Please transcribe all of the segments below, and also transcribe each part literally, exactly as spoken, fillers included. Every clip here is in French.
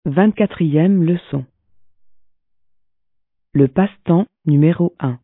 vingt-quatrième leçon. Le passe-temps numéro un.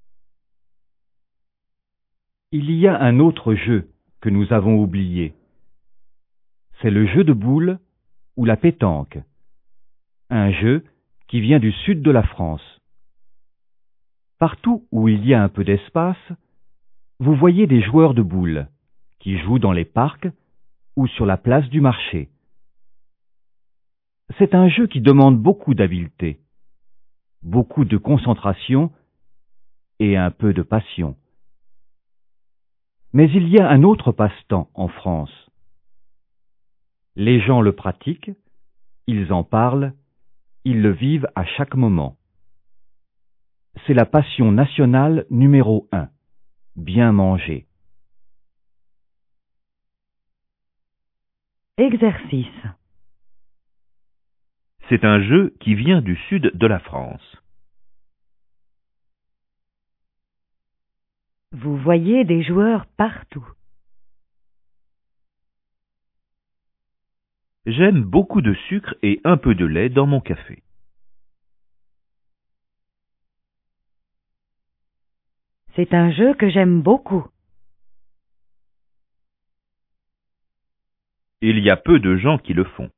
Il y a un autre jeu que nous avons oublié. C'est le jeu de boules ou la pétanque. Un jeu qui vient du sud de la France. Partout où il y a un peu d'espace, vous voyez des joueurs de boules qui jouent dans les parcs ou sur la place du marché. C'est un jeu qui demande beaucoup d'habileté, beaucoup de concentration et un peu de passion. Mais il y a un autre passe-temps en France. Les gens le pratiquent, ils en parlent, ils le vivent à chaque moment. C'est la passion nationale numéro un, bien manger. Exercice. C'est un jeu qui vient du sud de la France. Vous voyez des joueurs partout. J'aime beaucoup de sucre et un peu de lait dans mon café. C'est un jeu que j'aime beaucoup. Il y a peu de gens qui le font.